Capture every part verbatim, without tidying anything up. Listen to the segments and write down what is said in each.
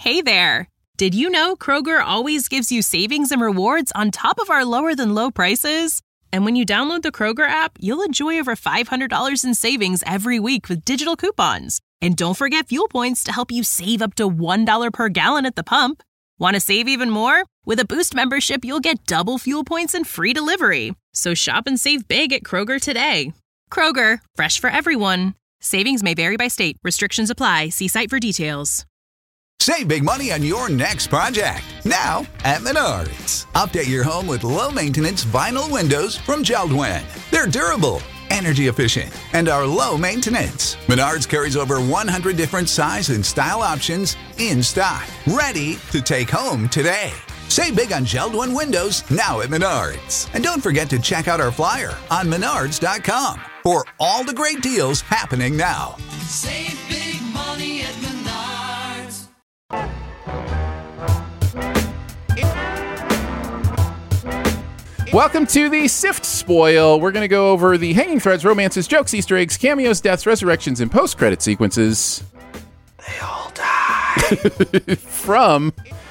Hey there! Did you know Kroger always gives you savings and rewards on top of our lower-than-low prices? And when you download the Kroger app, you'll enjoy over five hundred dollars in savings every week with digital coupons. And don't forget fuel points to help you save up to one dollar per gallon at the pump. Want to save even more? With a Boost membership, you'll get double fuel points and free delivery. So shop and save big at Kroger today. Kroger, fresh for everyone. Savings may vary by state. Restrictions apply. See site for details. Save big money on your next project, now at Menards. Update your home with low-maintenance vinyl windows from Jeld-Wen. They're durable, energy efficient, and are low maintenance. Menards carries over one hundred different size and style options in stock, ready to take home today. Save big on Jeld-Wen windows now at Menards. And don't forget to check out our flyer on menards dot com for all the great deals happening now. Save big money at Menards. Welcome to the Sift Spoil. We're going to go over the hanging threads, romances, jokes, Easter eggs, cameos, deaths, resurrections, and post-credit sequences. They all die. From,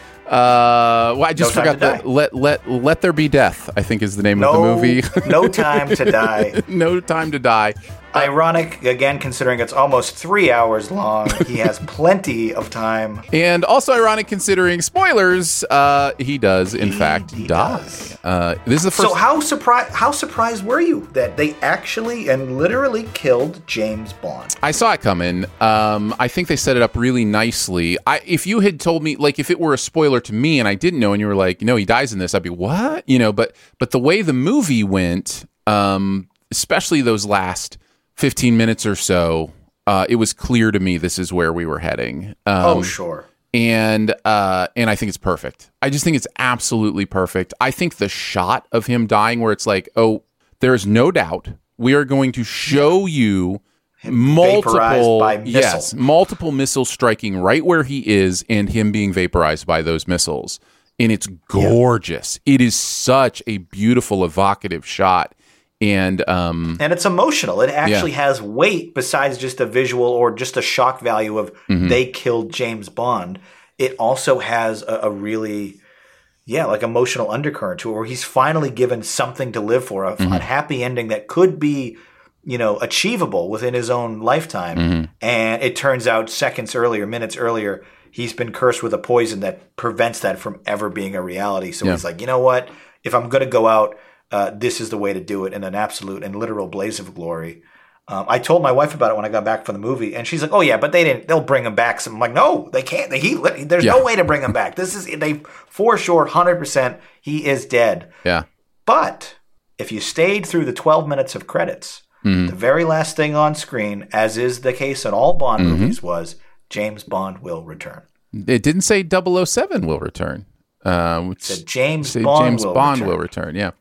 uh, well, I just No Time forgot to the Let Let Let There Be Death, I think is the name no, of the movie. No Time to Die. No Time to Die. Ironic, again, considering it's almost three hours long. He has plenty of time. And also ironic considering spoilers, uh, he does, in He- fact, he die. does. Uh, this is the first... So how surprised how surprised were you that they actually and literally killed James Bond? I saw it coming. Um, I think they set it up really nicely. I, if you had told me, like, if it were a spoiler to me and I didn't know, and you were like, no, he dies in this, I'd be, what? You know, but but the way the movie went, um, especially those last fifteen minutes or so, uh, it was clear to me this is where we were heading. Um, Oh, sure. and uh, and I think it's perfect. I just think it's absolutely perfect. I think the shot of him dying, where it's like, oh, there's no doubt we are going to show you multiple, vaporized by missile. yes, multiple missiles striking right where he is, and him being vaporized by those missiles. And it's gorgeous. It is such a beautiful, evocative shot. And um, And it's emotional. It actually Yeah. has weight besides just a visual or just a shock value of Mm-hmm. they killed James Bond. It also has a, a really, yeah, like emotional undercurrent to it where he's finally given something to live for, a, Mm-hmm. a happy ending that could be, you know, achievable within his own lifetime. Mm-hmm. And it turns out seconds earlier, minutes earlier, he's been cursed with a poison that prevents that from ever being a reality. So Yeah. he's like, you know what? If I'm going to go out, Uh, this is the way to do it in an absolute and literal blaze of glory. Um, I told my wife about it when I got back from the movie, and she's like, "Oh yeah, but they didn't. They'll bring him back." So I'm like, "No, they can't. They, he, there's Yeah. no way to bring him back. This is they for sure, hundred percent. He is dead." yeah, But if you stayed through the twelve minutes of credits, Mm-hmm. the very last thing on screen, as is the case in all Bond Mm-hmm. movies, was James Bond will return. it didn't say double oh seven will return. Uh, which Said James say Bond James will Bond return. will return. Yeah.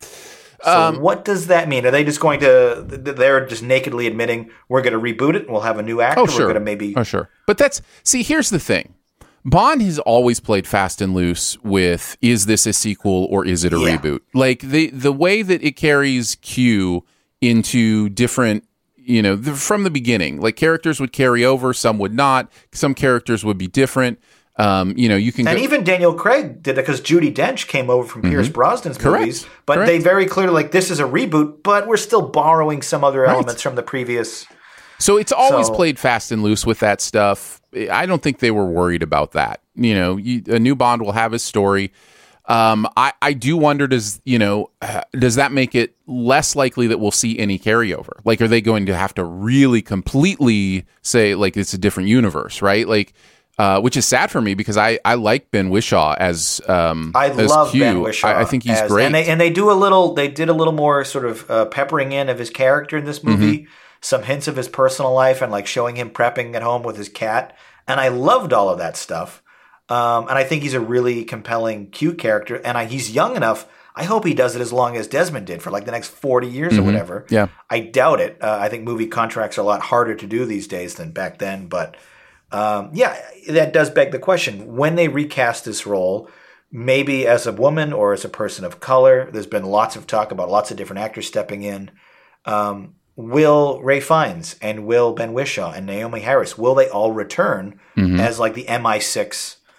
So what does that mean? Are they just going to? They're just nakedly admitting we're going to reboot it and we'll have a new actor. Oh, sure. We're going to maybe. Oh, sure. But that's, see, here's the thing. Bond has always played fast and loose with, is this a sequel or is it a Yeah. reboot? Like, the, the way that it carries Q into different, you know, the, from the beginning, like, characters would carry over, some would not. Some characters would be different. Um, you know, you can And go, even Daniel Craig did it because Judi Dench came over from Pierce Brosnan's Mm-hmm. Correct. movies. But Correct. they very clearly, like, this is a reboot, but we're still borrowing some other elements from the previous. So it's always So- played fast and loose with that stuff. I don't think they were worried about that. You know, you, a new Bond will have his story. Um, I, I do wonder, does, you know, uh, does that make it less likely that we'll see any carryover? Like, are they going to have to really completely say, like, it's a different universe, right? Like, uh, which is sad for me because I, I like Ben Whishaw as um I as love Q. Ben Whishaw. I, I think he's as- great. and they and they do a little. They did a little more sort of uh, peppering in of his character in this movie. Mm-hmm. Some hints of his personal life and like showing him prepping at home with his cat. And I loved all of that stuff. Um, and I think he's a really compelling, cute character. And I, he's young enough. I hope he does it as long as Desmond did for like the next forty years or whatever. Yeah. I doubt it. Uh, I think movie contracts are a lot harder to do these days than back then. But um, yeah, that does beg the question. When they recast this role, maybe as a woman or as a person of color, there's been lots of talk about lots of different actors stepping in. Um, will Ray Fiennes and will Ben Whishaw and Naomi Harris, will they all return as like the M I six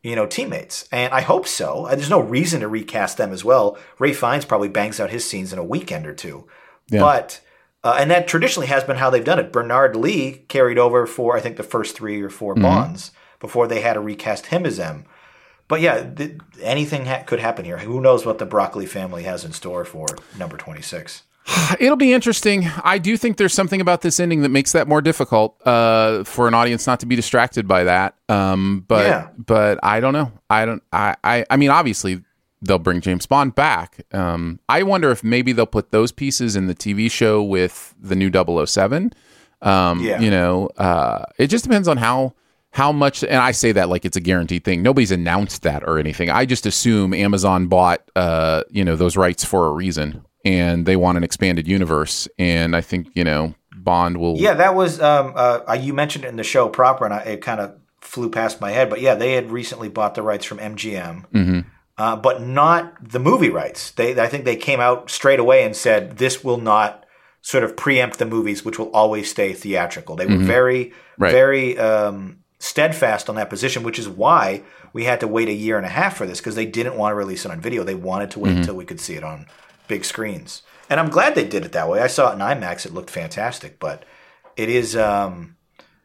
you know, teammates. And I hope so. There's no reason to recast them as well. Ray Fiennes probably bangs out his scenes in a weekend or two. Yeah. But, uh, and that traditionally has been how they've done it. Bernard Lee carried over for, I think, the first three or four mm-hmm. Bonds before they had to recast him as M. But yeah, th- anything ha- could happen here. Who knows what the Broccoli family has in store for number twenty-six? It'll be interesting. I do think there's something about this ending that makes that more difficult uh, for an audience not to be distracted by that. Um, but yeah. but I don't know. I don't. I, I I mean, obviously they'll bring James Bond back. Um, I wonder if maybe they'll put those pieces in the T V show with the new double oh seven. Um, yeah. You know, uh, it just depends on how. How much, and I say that like it's a guaranteed thing. Nobody's announced that or anything. I just assume Amazon bought, uh, you know, those rights for a reason, and they want an expanded universe. And I think, you know, Bond will. Yeah, that was um, uh, you mentioned it in the show proper, and I, it kind of flew past my head. But yeah, they had recently bought the rights from M G M, mm-hmm. uh, but not the movie rights. They, I think, they came out straight away and said this will not sort of preempt the movies, which will always stay theatrical. They were mm-hmm. very, right. very. Um, steadfast on that position, which is why we had to wait a year and a half for this, because they didn't want to release it on video. They wanted to wait mm-hmm. until we could see it on big screens. And I'm glad they did it that way. I saw it in IMAX. It looked fantastic. But it is um,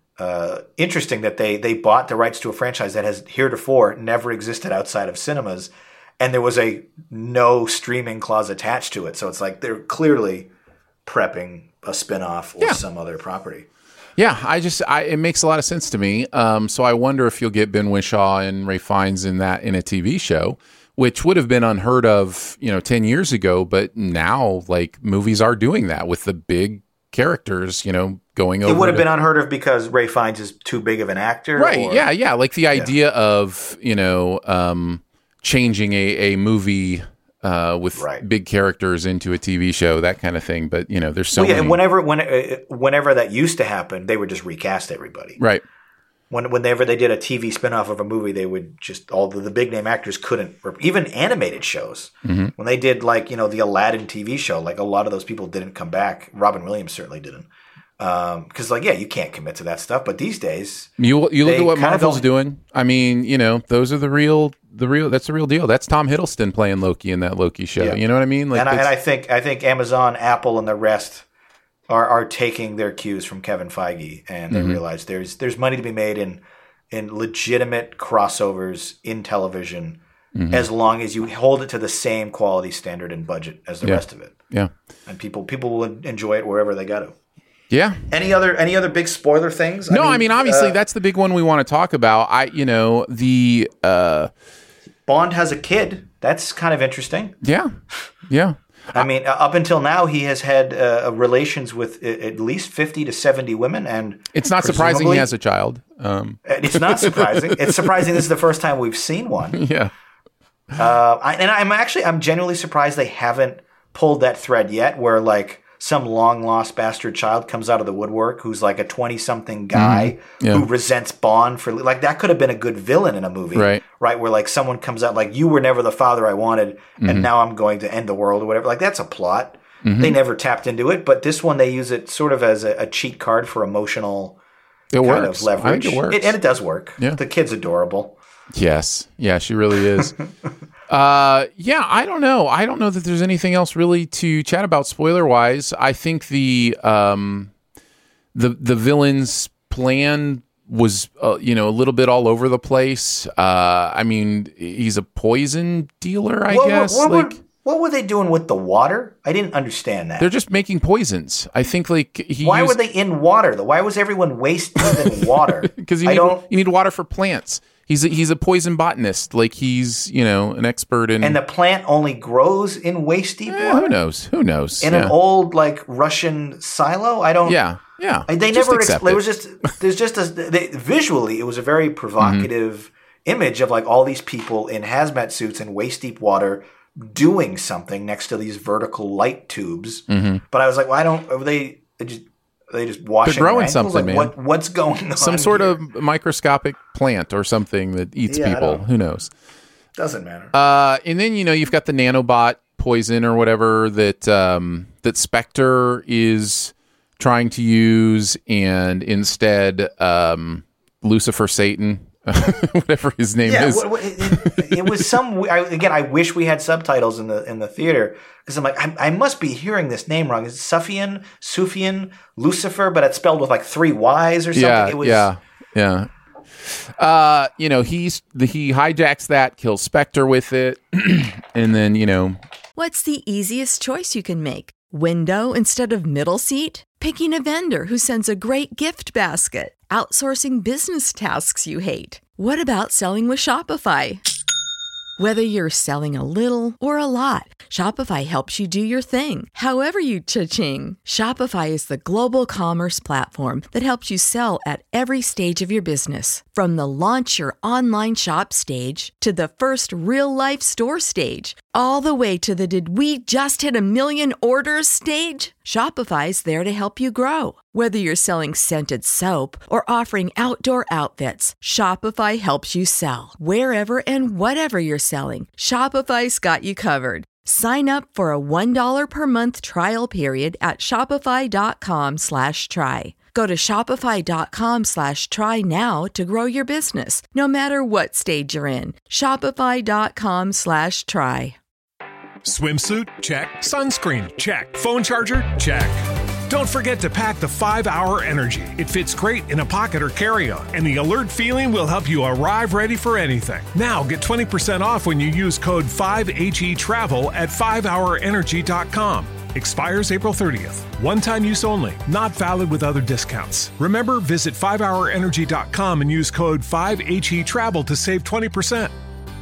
uh, interesting that they, they bought the rights to a franchise that has heretofore never existed outside of cinemas, and there was a no streaming clause attached to it. So it's like they're clearly prepping a spinoff or yeah. some other property. Yeah, I just I, it makes a lot of sense to me. Um, so I wonder if you'll get Ben Whishaw and Ray Fiennes in that in a T V show, which would have been unheard of, you know, ten years ago. But now, like, movies are doing that with the big characters, you know, going over. It would have to, been unheard of because Ray Fiennes is too big of an actor, right? Or, yeah, yeah. Like the idea yeah. of you know um, changing a a movie. Uh, with right. big characters into a T V show, that kind of thing. But, you know, there's so well, yeah, many. And whenever, when, uh, whenever that used to happen, they would just recast everybody. Right. When, whenever they did a T V spinoff of a movie, they would just, all the, the big name actors couldn't, even animated shows. Mm-hmm. When they did, like, you know, the Aladdin T V show, like, a lot of those people didn't come back. Robin Williams certainly didn't. Because, um, like, yeah, you can't commit to that stuff. But these days, you you look at what Marvel's doing. I mean, you know, those are the real, the real. That's the real deal. That's Tom Hiddleston playing Loki in that Loki show. Yeah. You know what I mean? Like, and, I, and I think I think Amazon, Apple, and the rest are are taking their cues from Kevin Feige, and they mm-hmm. realize there's there's money to be made in in legitimate crossovers in television, mm-hmm. as long as you hold it to the same quality standard and budget as the yeah. rest of it. Yeah, and people people will enjoy it wherever they got to. Yeah. Any other any other big spoiler things? No, I mean, I mean obviously uh, that's the big one we want to talk about. I, you know, the uh, Bond has a kid. That's kind of interesting. Yeah, yeah. I mean, up until now, he has had uh, relations with at least fifty to seventy women, and it's not surprising he has a child. Um. It's not surprising. It's surprising this is the first time we've seen one. Yeah. Uh, I, and I'm actually I'm genuinely surprised they haven't pulled that thread yet, where like. Some long-lost bastard child comes out of the woodwork who's like a twenty-something guy mm-hmm. yeah. who resents Bond for... Like, that could have been a good villain in a movie. Right. Right, where like someone comes out like, you were never the father I wanted, mm-hmm. and now I'm going to end the world or whatever. Like, that's a plot. Mm-hmm. They never tapped into it, but this one they use it sort of as a, a cheat card for emotional it kind works. of leverage. I think it works. It, and it does work. Yeah. The kid's adorable. Yes. Yeah, she really is. Uh, yeah, I don't know. I don't know that there's anything else really to chat about spoiler wise. I think the um, the the villain's plan was uh, you know a little bit all over the place. Uh, I mean, he's a poison dealer, I what, guess. What, what, like, were, what were they doing with the water? I didn't understand that. They're just making poisons. I think like he. Why used, were they in water though? Why was everyone waste deep in water? Because you I need don't... you need water for plants. He's a, he's a poison botanist. Like he's, you know, an expert in... And the plant only grows in waist deep eh, water? Who knows? Who knows? In yeah. an old, like, Russian silo? I don't... Yeah, yeah. They just never... Accept Expl- it. It was just... There's just a... They, visually, it was a very provocative mm-hmm. image of, like, all these people in hazmat suits in waist deep water doing something next to these vertical light tubes. Mm-hmm. But I was like, well, I don't... Are they... They just... Are they just washing They're growing ankles? something, like, man. What, what's going on? Some sort here? of microscopic plant or something that eats yeah, people. Who knows? Doesn't matter. Uh, and then you know you've got the nanobot poison or whatever that um, that Spectre is trying to use, and instead um, Lucifer Satan whatever his name Yeah, is. what- what- it, it was some. I, again, I wish we had subtitles in the in the theater because I'm like, I, I must be hearing this name wrong. Is it Sufyan, Sufyan, Lucifer? But it's spelled with like three Y's or something. Yeah, it was, yeah, yeah. Uh, you know, he's the, he hijacks that, kills Spectre with it, and then you know, What's the easiest choice you can make? Window instead of middle seat? Picking a vendor who sends a great gift basket? Outsourcing business tasks you hate? What about selling with Shopify? Whether you're selling a little or a lot, Shopify helps you do your thing, however you cha-ching. Shopify is the global commerce platform that helps you sell at every stage of your business. From the launch your online shop stage to the first real-life store stage, all the way to the did we just hit a million orders stage. Shopify's there to help you grow. Whether you're selling scented soap or offering outdoor outfits, Shopify helps you sell. Wherever and whatever you're selling, Shopify's got you covered. Sign up for a one dollar per month trial period at shopify.com slash try. Go to shopify.com slash try now to grow your business, no matter what stage you're in. Shopify.com slash try. Swimsuit? Check. Sunscreen? Check. Phone charger? Check. Don't forget to pack the five hour Energy. It fits great in a pocket or carry-on, and the alert feeling will help you arrive ready for anything. Now get twenty percent off when you use code five H E travel at five hour energy dot com. Expires April thirtieth. One-time use only. Not valid with other discounts. Remember, visit five hour energy dot com and use code five H E travel to save twenty percent.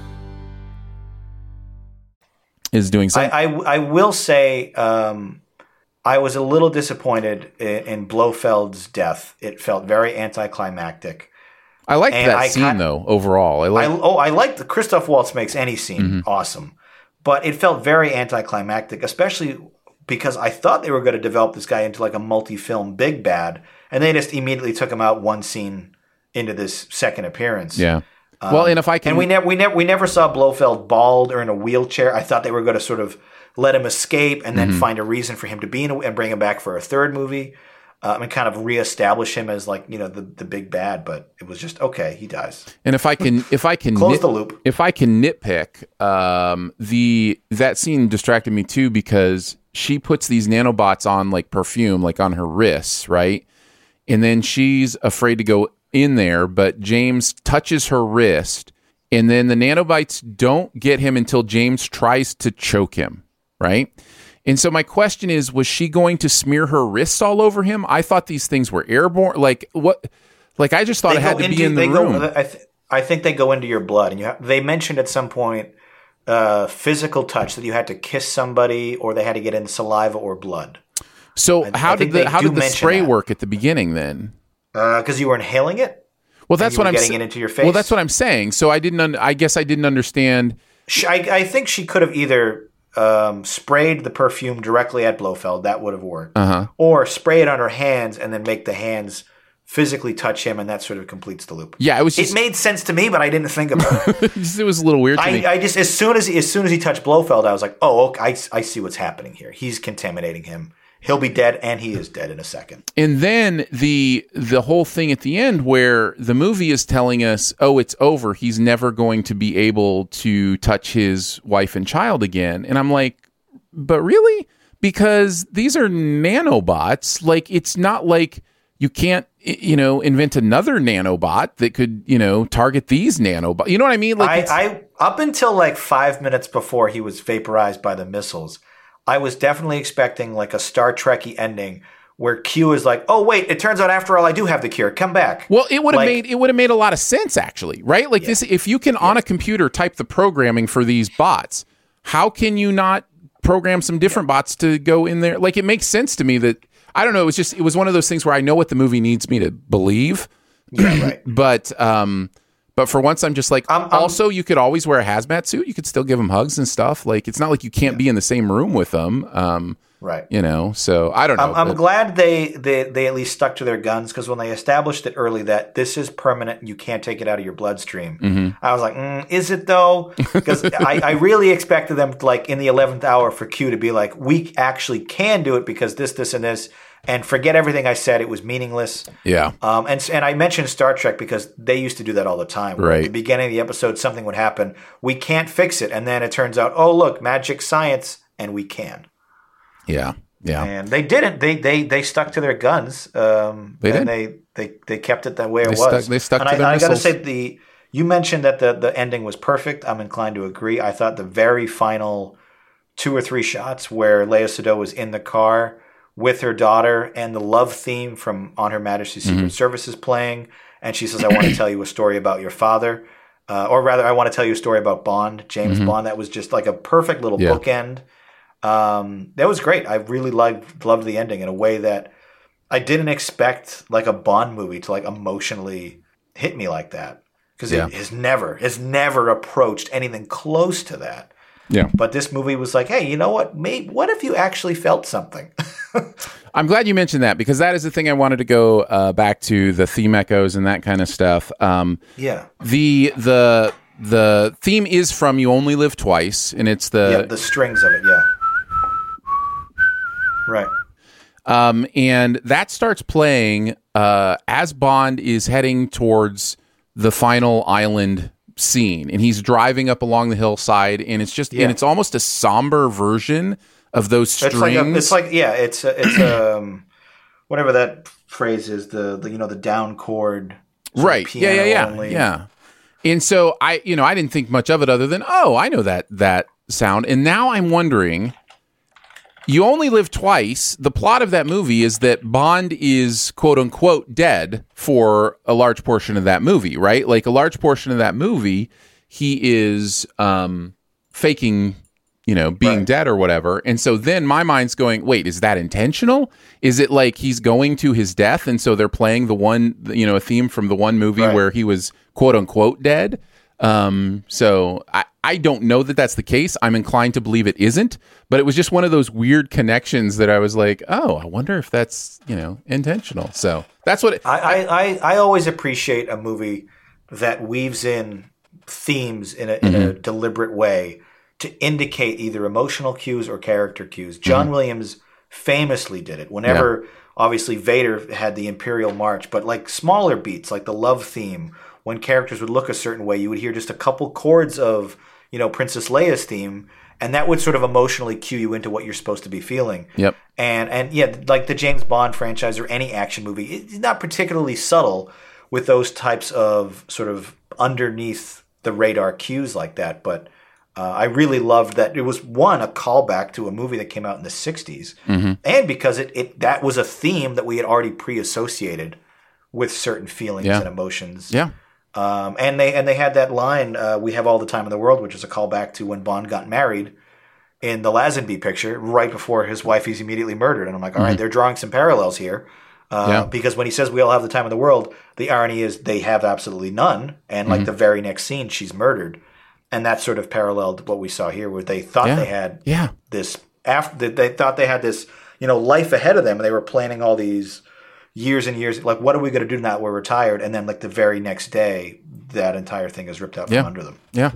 is doing something. I, I, I will say um, I was a little disappointed in, in Blofeld's death. It felt very anticlimactic. I like and that I scene kind- though. Overall, I like. I, oh, I like the Christoph Waltz makes any scene Mm-hmm. awesome, but it felt very anticlimactic, especially because I thought they were going to develop this guy into like a multi-film big bad, and they just immediately took him out one scene into this second appearance. yeah. Well, and if I can, And we never, we never, we never saw Blofeld bald or in a wheelchair. I thought they were going to sort of let him escape and then Mm-hmm. find a reason for him to be in a, and bring him back for a third movie, um, and kind of reestablish him as like you know the the big bad. But it was just okay. He dies. and if I can, if I can Close nit- the loop. If I can nitpick, um, the that scene distracted me too because she puts these nanobots on like perfume, like on her wrists, right? And then she's afraid to go in there, but James touches her wrist, and then the nanobites don't get him until James tries to choke him, right? And so my question is, was she going to smear her wrists all over him? I thought these things were airborne. Like what? Like I just thought it had go to be in the they room. Go, I, th- I think they go into your blood, and you have, they mentioned at some point uh, physical touch that you had to kiss somebody, or they had to get in saliva or blood. So I- how I did think the they how do did the mention spray that. work at the beginning then? Because uh, you were inhaling it. Well, that's you what were I'm getting sa- it into your face? Well, that's what I'm saying. So I didn't. Un- I guess I didn't understand. She, I, I think she could have either um, sprayed the perfume directly at Blofeld. That would have worked. Uh-huh. Or spray it on her hands and then make the hands physically touch him, and that sort of completes the loop. Yeah, it was just it made sense to me, but I didn't think about it. it was a little weird to me. I, I just as soon as as soon as he touched Blofeld, I was like, oh, okay, I, I see what's happening here. He's contaminating him. He'll be dead, and he is dead in a second. And then the the whole thing at the end where the movie is telling us, oh, it's over. He's never going to be able to touch his wife and child again. And I'm like, but really? Because these are nanobots. Like, it's not like you can't, you know, invent another nanobot that could, you know, target these nanobots. You know what I mean? Like, it's- I, I up until like five minutes before he was vaporized by the missiles, I was definitely expecting like a Star Trek-y ending where Q is like, "Oh wait, it turns out after all I do have the cure. Come back." Well, it would have Like- made it would have made a lot of sense actually, right? Like this, if you can on a computer type the programming for these bots, how can you not program some different bots to go in there? Like it makes sense to me that I don't know. It was just it was one of those things where I know what the movie needs me to believe, Yeah, right. but um, but for once I'm just like. I'm- I'm- also, you could always wear a hazmat suit. You could still give them hugs and stuff. Like it's not like you can't be in the same room with them. Um, Right. You know. So I don't know. I'm, I'm but- glad they, they, they at least stuck to their guns, because when they established it early that this is permanent and you can't take it out of your bloodstream, Mm-hmm. I was like, mm, is it though? Because I, I really expected them, to, like in the eleventh hour, for Q to be like, we actually can do it because this, this, and this, and forget everything I said. It was meaningless. Yeah. Um, and and I mentioned Star Trek because they used to do that all the time. Right. At the beginning of the episode, something would happen. We can't fix it. And then it turns out, oh, look, magic science, and we can. Yeah. Yeah. And they didn't. They they they stuck to their guns. Um, They and did. They, they, they kept it that way it They was. stuck- they stuck and to I, their I got to missiles. say, the you mentioned that the, the ending was perfect. I'm inclined to agree. I thought the very final two or three shots where Lea Seydoux was in the car with her daughter and the love theme from On Her Majesty's Secret Mm-hmm. Service is playing. And she says, I want to tell you a story about your father. Uh, or rather, I want to tell you a story about Bond, James Bond. That was just like a perfect little Mm-hmm. Yeah. bookend. Um, that was great. I really loved, loved the ending in a way that I didn't expect like a Bond movie to like emotionally hit me like that. Because Yeah. it has never, has never approached anything close to that. Yeah. But this movie was like, hey, you know what? Maybe what if you actually felt something? I'm glad you mentioned that because that is the thing I wanted to go uh, back to, the theme echoes and that kind of stuff. Um, Yeah. the the the theme is from You Only Live Twice, and it's the yeah, the strings of it, yeah. Right. Um, and that starts playing uh, as Bond is heading towards the final island scene, and he's driving up along the hillside, and it's just Yeah. and it's almost a somber version of those strings. It's like, a, it's like, yeah, it's a, it's um, whatever that phrase is, the, the you know the down chord, sort of right? Yeah, yeah, piano yeah, only. yeah. And so I, you know, I didn't think much of it other than, oh, I know that that sound, and now I'm wondering. You Only Live Twice. The plot of that movie is that Bond is quote unquote dead for a large portion of that movie, right? Like a large portion of that movie, he is um, faking, you know, being Right. dead or whatever. And so then my mind's going, wait, is that intentional? Is it like he's going to his death? And so they're playing the one, you know, a theme from the one movie Right. where he was quote unquote dead. Um, so I, I don't know that that's the case. I'm inclined to believe it isn't, but it was just one of those weird connections that I was like, oh, I wonder if that's, you know, intentional. So that's what it, I, I, I, I always appreciate a movie that weaves in themes in a, in a Mm-hmm. deliberate way to indicate either emotional cues or character cues. John Mm-hmm. Williams famously did it. Whenever, obviously, Vader had the Imperial March, but like smaller beats, like the love theme, when characters would look a certain way, you would hear just a couple chords of, you know, Princess Leia's theme, and that would sort of emotionally cue you into what you're supposed to be feeling. Yep. And and yeah, like the James Bond franchise or any action movie, it's not particularly subtle with those types of sort of underneath the radar cues like that. But uh, I really loved that it was, one, a callback to a movie that came out in the sixties, and because it, it that was a theme that we had already pre-associated with certain feelings Yeah. and emotions. yeah. Um, and they and they had that line, uh, "We have all the time in the world," which is a callback to when Bond got married in the Lazenby picture, right before his wife is immediately murdered. And I'm like, all right, they're drawing some parallels here, uh, Yeah. because when he says we all have the time in the world, the irony is they have absolutely none. And like the very next scene, she's murdered, and that sort of paralleled what we saw here, where they thought Yeah. they had Yeah. this after they thought they had this you know life ahead of them, and they were planning all these years and years, like, what are we going to do now that we're retired? And then like the very next day, that entire thing is ripped out Yeah. from under them. Yeah.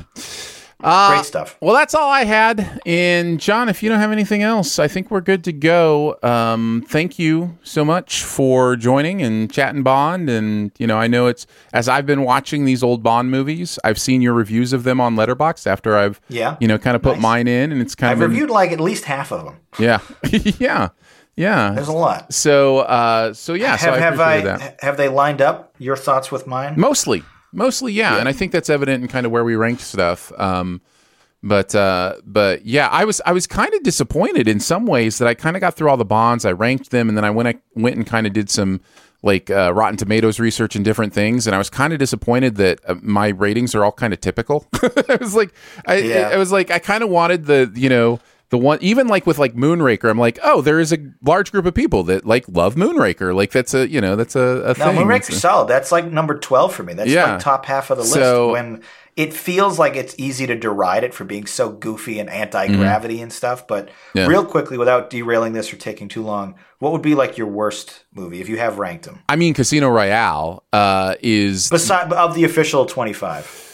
Great stuff. Well, that's all I had. And John, if you don't have anything else, I think we're good to go. Um, thank you so much for joining and chatting Bond. And, you know, I know it's, as I've been watching these old Bond movies, I've seen your reviews of them on Letterboxd after I've, Yeah. you know, kind of put Nice. mine in, and it's kind I've of been- reviewed like at least half of them. Yeah. yeah. Yeah. There's a lot. So, uh, so yeah, so have I have I appreciate that. have they lined up your thoughts with mine? Mostly, mostly, yeah. And I think that's evident in kind of where we ranked stuff. Um, but, uh, but yeah, I was, I was kind of disappointed in some ways that I kind of got through all the Bonds. I ranked them, and then I went, I went and kind of did some like uh, Rotten Tomatoes research and different things. And I was kind of disappointed that uh, my ratings are all kind of typical. I was like, I, Yeah. I was like, I kind of wanted the, you know, the one, even like with like Moonraker, I'm like, oh, there is a large group of people that like love Moonraker. Like that's a, you know, that's a, a No, thing. Moonraker's It's a- solid. That's like number twelve for me. That's Yeah. like top half of the So- list. When it feels like it's easy to deride it for being so goofy and anti-gravity and stuff. But Mm-hmm. Yeah. real quickly, without derailing this or taking too long, what would be like your worst movie if you have ranked them? I mean, Casino Royale uh, is Beside of the official twenty-five.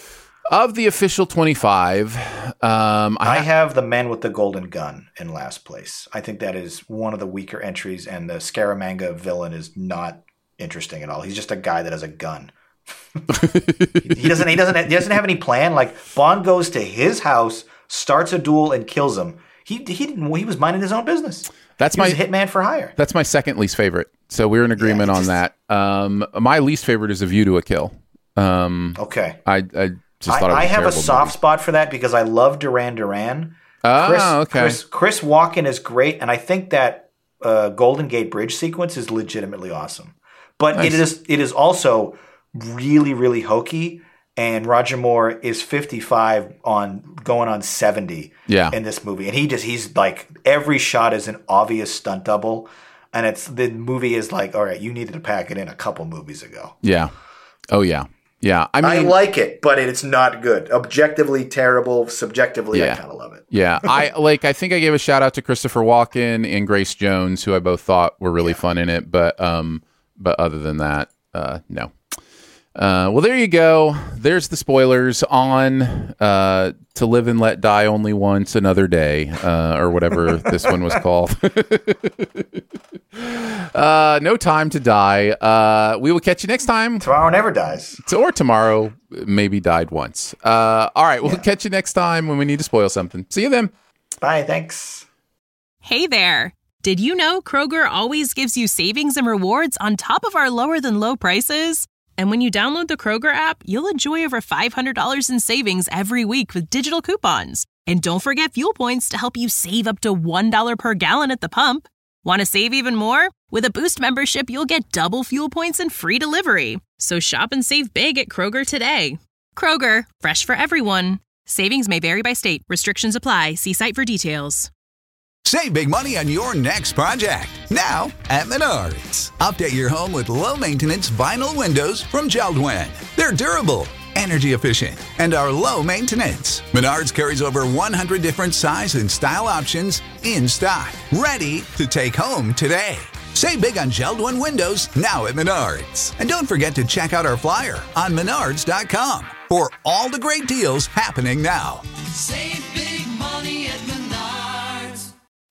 Of the official twenty-five, um, I, I ha- have The Men with the Golden Gun in last place. I think that is one of the weaker entries, and the Scaramanga villain is not interesting at all. He's just a guy that has a gun. he doesn't. He doesn't. He doesn't have any plan. Like Bond goes to his house, starts a duel, and kills him. He he didn't. He was minding his own business. That's he was my a hitman for hire. That's my second least favorite. So we're in agreement Yeah, on just- that. Um, my least favorite is A View to a Kill. Um, Okay. I, I just thought it was I, I have a terrible soft movie. spot for that because I love Duran Duran. Oh, Chris, okay. Chris, Chris Walken is great, and I think that uh, Golden Gate Bridge sequence is legitimately awesome. But Nice. it is it is also really, really hokey, and Roger Moore is fifty-five on going on seventy Yeah. in this movie. And he just he's like every shot is an obvious stunt double. And it's the movie is like, all right, you needed to pack it in a couple movies ago. Yeah. Oh, yeah. Yeah. I I mean, like it, but it's not good. Objectively terrible. Subjectively, Yeah. I kind of love it. yeah. I like, I think I gave a shout out to Christopher Walken and Grace Jones, who I both thought were really fun in it. But, um, but other than that, uh, no. Uh, well, there you go. There's the spoilers on uh, To Live and Let Die Only Once Another Day, uh, or whatever this one was called. uh, No Time to Die. Uh, we will catch you next time. Tomorrow Never Dies. Or tomorrow, maybe died once. Uh, all right, we'll catch you next time when we need to spoil something. See you then. Bye. Thanks. Hey there! Did you know Kroger always gives you savings and rewards on top of our lower than low prices? And when you download the Kroger app, you'll enjoy over five hundred dollars in savings every week with digital coupons. And don't forget fuel points to help you save up to one dollar per gallon at the pump. Want to save even more? With a Boost membership, you'll get double fuel points and free delivery. So shop and save big at Kroger today. Kroger, fresh for everyone. Savings may vary by state. Restrictions apply. See site for details. Save big money on your next project, now at Menards. Update your home with low-maintenance vinyl windows from Jeld-Wen. They're durable, energy efficient, and are low maintenance. Menards carries over one hundred different size and style options in stock, ready to take home today. Save big on Jeld-Wen windows now at Menards. And don't forget to check out our flyer on menards dot com for all the great deals happening now. Save